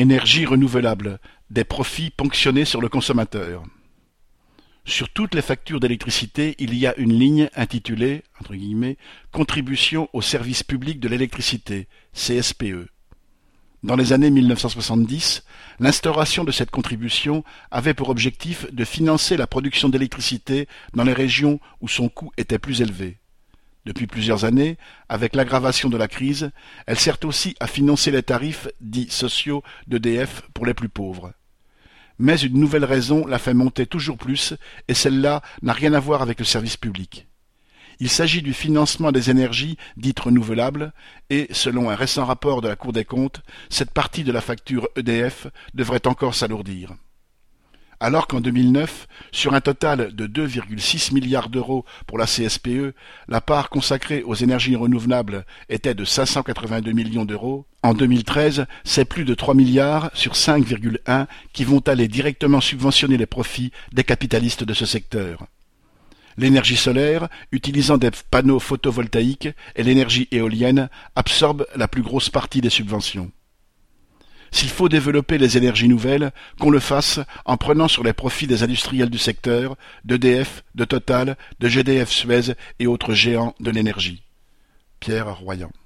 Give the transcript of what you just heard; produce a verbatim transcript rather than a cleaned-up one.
Énergie renouvelable, des profits ponctionnés sur le consommateur. Sur toutes les factures d'électricité, il y a une ligne intitulée entre guillemets, « Contribution au service public de l'électricité » C S P E. Dans les années mille neuf cent soixante-dix, l'instauration de cette contribution avait pour objectif de financer la production d'électricité dans les régions où son coût était plus élevé. Depuis plusieurs années, avec l'aggravation de la crise, elle sert aussi à financer les tarifs dits sociaux d'E D F pour les plus pauvres. Mais une nouvelle raison la fait monter toujours plus, et celle-là n'a rien à voir avec le service public. Il s'agit du financement des énergies dites renouvelables, et, selon un récent rapport de la Cour des comptes, cette partie de la facture E D F devrait encore s'alourdir. Alors qu'en deux mille neuf, sur un total de deux virgule six milliards d'euros pour la C S P E, la part consacrée aux énergies renouvelables était de cinq cent quatre-vingt-deux millions d'euros, en deux mille treize, c'est plus de trois milliards sur cinq virgule un qui vont aller directement subventionner les profits des capitalistes de ce secteur. L'énergie solaire, utilisant des panneaux photovoltaïques, et l'énergie éolienne absorbent la plus grosse partie des subventions. S'il faut développer les énergies nouvelles, qu'on le fasse en prenant sur les profits des industriels du secteur, d'E D F, de Total, de G D F Suez et autres géants de l'énergie. Pierre Royan.